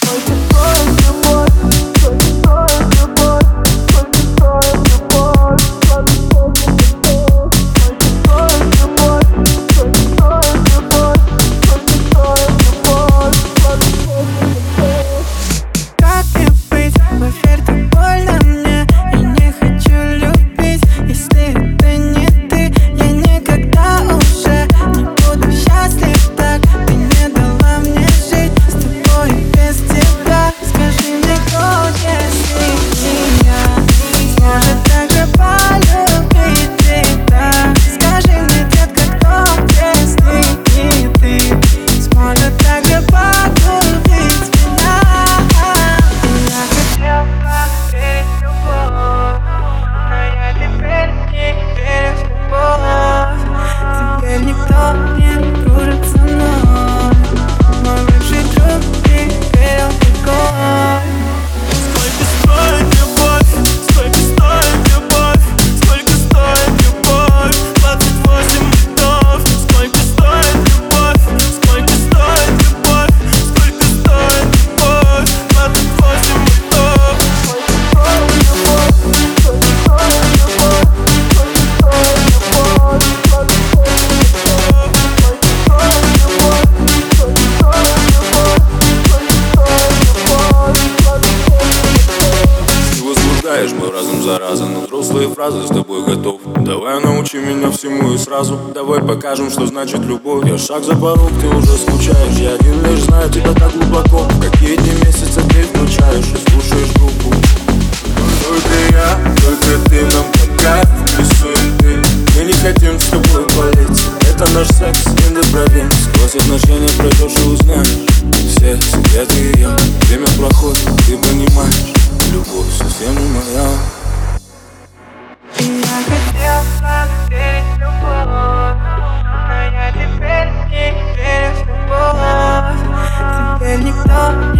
Мой разум зараза, но взрослые фразы с тобой готов. Давай научи меня всему и сразу. Давай покажем, что значит любовь. Я шаг за порог, ты уже скучаешь. Я один лишь знаю тебя так глубоко. Какие дни, месяцы ты включаешь и слушаешь группу. Только ты нам по кайфу рисуем ты. Мы не хотим с тобой болеть. Это наш секс, индепровинс. Сквозь отношения пройдешь и узнаешь все секреты ее. Время проходит, ты понимаешь. Любовь совсем не моя. Я хотела верить в любовь, но я теперь не верю в любовь. Теперь никто